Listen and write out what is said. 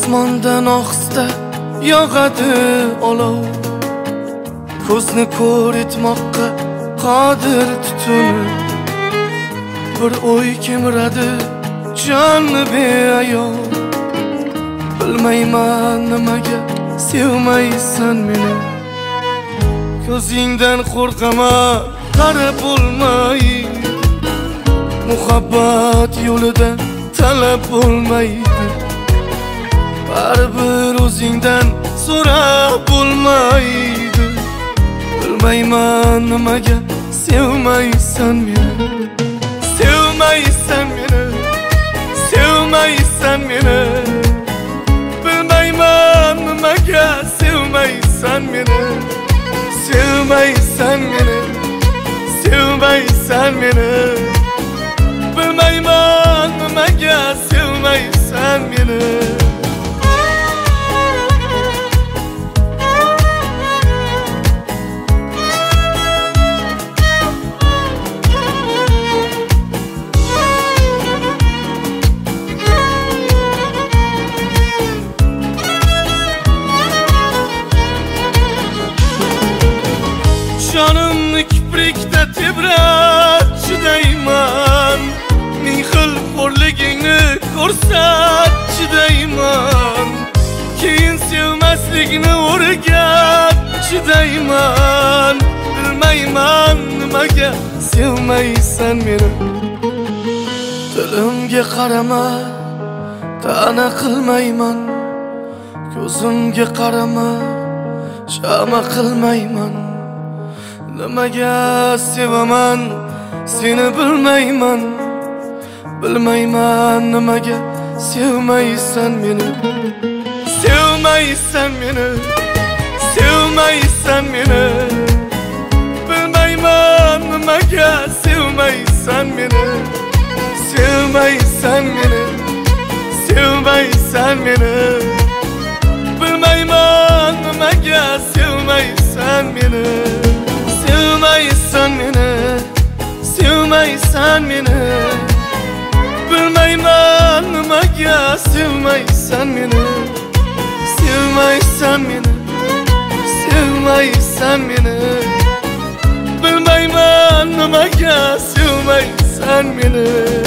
Osmondan ohista yog'adi olov, ko'zni ko'r etmoqqa qodir tutuni. Bir o'y kemiradi jonni beayov, bilmayman nimaga sevmaysan meni. Ko'zingdan qo'rqaman, qarab bo'lmaydi, muhabbat yo'lida talab bo'lmaydi. Baribir o'zingdan so'rab bo'lmaydi, bilmayman nimaga sevmaysan meni. Sevmaysan meni, sevmaysan meni, bilmayman nimaga sevmaysan meni. Sevmaysan meni, sevmaysan meni, bilmayman nimaga sevmaysan meni. Canımni kiprikda tebrat chidayman, ming xil xo'rligingni ko'rsat chidayman, keyin sevmaslikni o'rgat chidayman. Bilmayman nimaga sevmaysan meni. Dilimga qarama, ta'na qilmayman, ko'zimga qarama, shama qilmayman. Nimaga sevaman seni bilmayman, bilmayman nimaga sevmaysan meni. Sevmaysan meni, sevmaysan meni, bilmayman nimaga sevmaysan meni. Sevmaysan meni, sevmaysan meni, bilmayman nimaga sevmaysan meni. Sevmaysan meni, sevmaysan meni, bilmayman nimaga sevmaysan meni. Sevmaysan meni, sevmaysan meni, bilmayman nimaga sevmaysan meni.